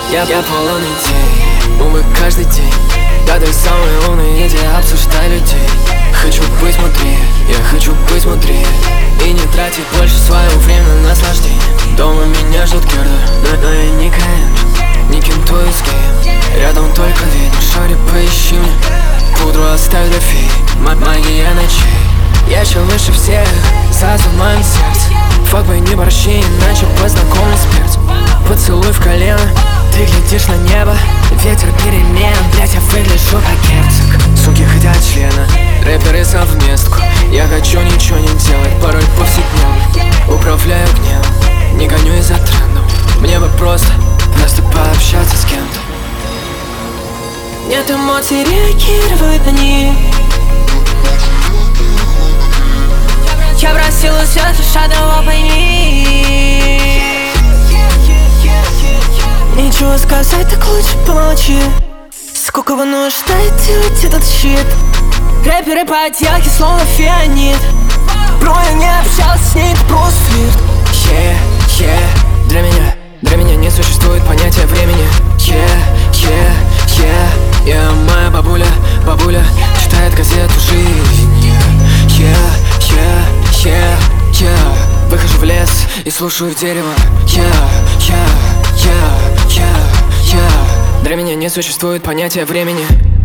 Я полон идей, увы, каждый день. Да ты самый умный, иди обсуждай людей. Хочу быть мудрее, я хочу быть мудрее. И не тратить больше свое время на наслаждение. Дома меня ждут керды, но я не Каин, не кентую с кем. Рядом только ветер, шари, поищи мне. Пудру оставь для феи, магия ночей. Я еще выше всех, сразу в моем сердце. Факбой не борщи, иначе познакомлю с перцем. Поцелуй в колено, ты глядишь на небо. Ветер перемен, блять, я выгляжу как герцог. Суки хотят члена, рэперы совместку. Я хочу ничего не делать, порой повседневно. Управляю гневом, не гонюсь за трендом. Мне бы просто пообщаться с кем-то. Нет эмоций, реагировать на них. Я просил у свет лишь одного пойми. Ничего сказать, так лучше помолчи. Сколько вы нуждаете делать этот щит? Рэперы по отделке словно фианит. Бро, я не общался с ней, это просто флирт. Для меня не существует понятия времени. Моя бабуля читает газету «Жизнь». Выхожу в лес и слушаю дерево. Для меня не существует понятия времени.